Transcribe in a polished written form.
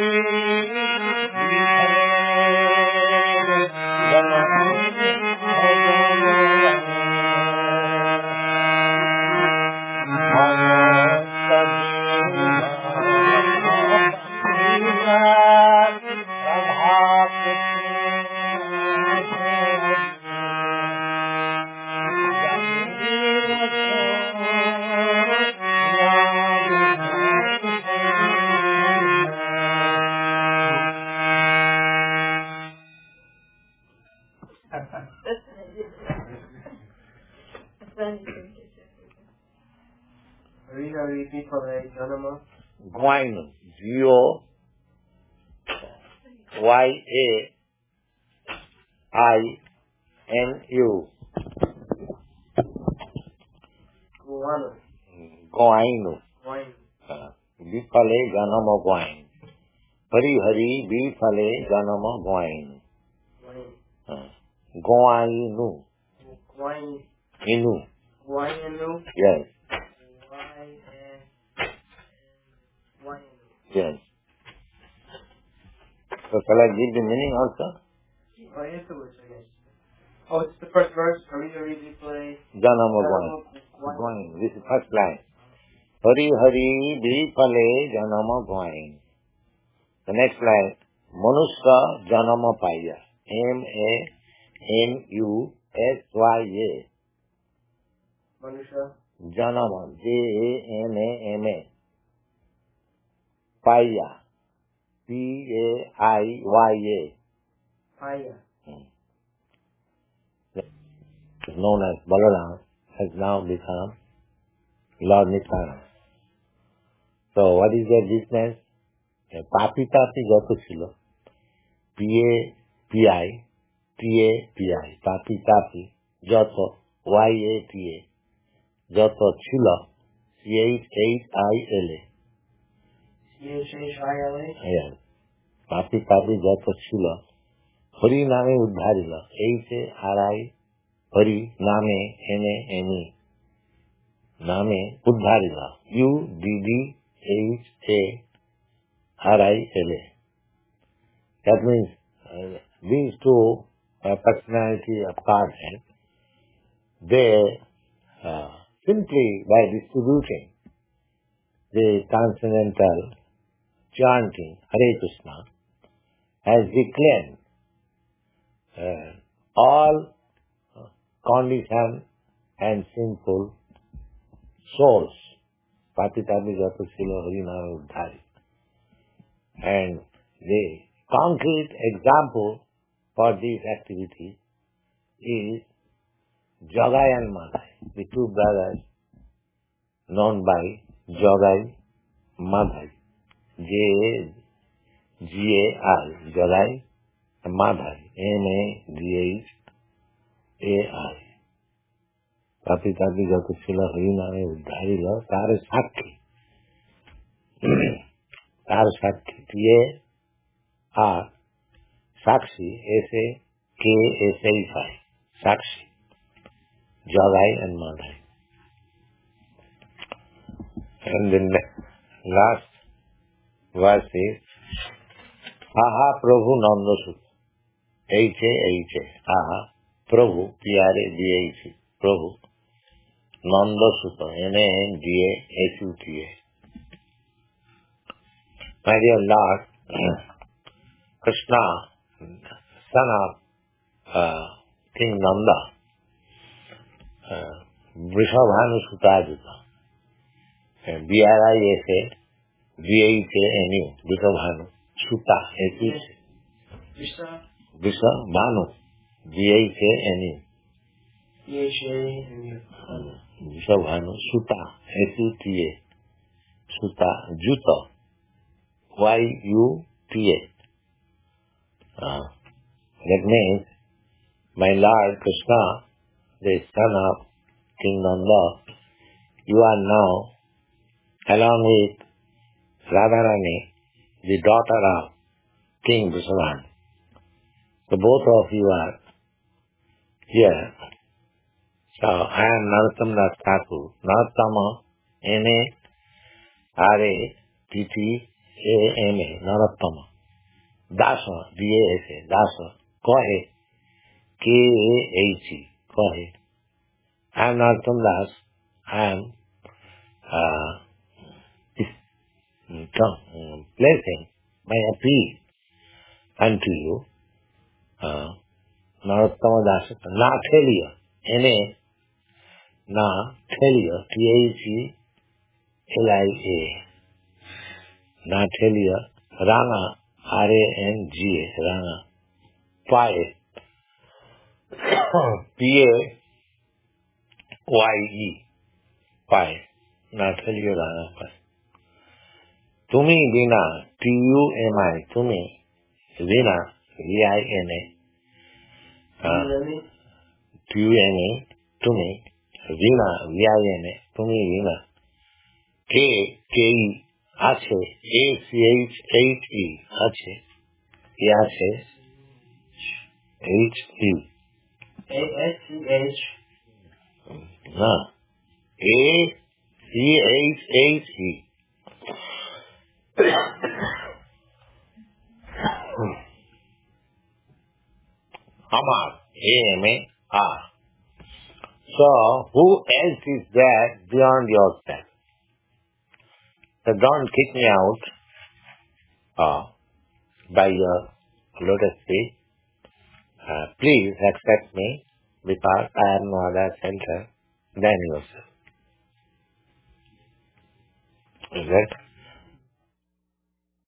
Guainu, G-O-Y-A-I-N-U. Guainu. Bifale Janama Guain. Hari Hari Bifale Janama Guain. Guainu. Inu. Yes. Yes. So shall I give the meaning also? Oh, it's the first verse. Hari Hari Bifale Janama Guain. This is first line. Hari Hari Bifale Janama Guain. The next line. Manusya Janama Paya. M-A-N-U-S-Y-A. Manusya Janama. J-A-N-A-M-A. Paya. P-A-I-Y-A. Paya. Is known as Balaram, has now become Lord Nityananda. So what is their business? Papi Tapi Joto Chilo. P-A-P-I. T-A-P-I. Papi Tapi. Joto. Y-A-T-A. Joto Chilo. C-H-H-I-L-A. C-H-H-I-L-A? Yes. Papi Tapi Joto Chilo. Hari Name Udharila. H-A-R-I. Hari Name N-A-M-E. Name Udharila. U-D-D-H-A-R-I-L-A. That means these two personality of Godhead, they simply by distributing the transcendental chanting Hare Krishna has declared all conditioned and sinful souls, Patitapi Jata Silo Harinama Uddhari. And the concrete example for this activity is Jogai and Madhai, the two brothers known by Jogai Madhai. J-G-A-I, Jogai and Madhai, M-A-D-H-A-I. Patitapi Jata Silo Harinama Uddhari lo Tara Sakhi. Tara Sakhi. T-A-R Sakshi, S-A-K-S-H-I, Sakshi, Jogai and Madhai. And then the last verse is Aha Prabhu Nandasut, H-A-H-A, Aha Prabhu, P-R-A-B-H-E, Prabhu, Nandasuta, N-A-N-D-A-S-U-T-A. My dear Lord, Krishna, son of King Nanda, Vrishabhanu Sutadita, B-R-I-S-A-V-H-A-N-U, Vrishabhanu, Suta, S-U-T-A. Vrishabhanu, V-H-A-N-U. Vrishabhanu, Suta, S-U-T-A. Suta, Juta, Y-U-T-A. That means, my Lord Krishna, the son of King Nanda, you are now, along with Radharani, the daughter of King Vrishabhanu. So both of you are here. So I am Narottam Das Thakur. Narottama, N-A-R-A-T-T-A-M-A. D-A-S-A-M-A, Narottama. Dasa, D-A-S-A, Dasa. Go ahead. K-A-H-E. Go ahead. I am Narottam Das. I am placing my appeal unto you. Narottama Das. Nathalia. N-A. Nathalia. T-H-E-L-I-A. Nathalia. Ranga. R-A-N-G-A. Ranga. Pai. P-A-Y-E. Pai. Nathalia Ranga Pai. Tumi Vina. T-U-M-I. Tumi. Vina. V-I-N-A. T-U-M-A. Tumi. Vina. V-I-N-A. Tumi Vina. K-E. Ache. A-C-H-H-E. Ache. Ache. H-E. A-S-C-H. No. A-C-H-H-E. Amar. A-M-A-R. So, who else is there beyond yourself? So don't kick me out by your lotus feet. Please accept me because I am no other center than yourself. Is it?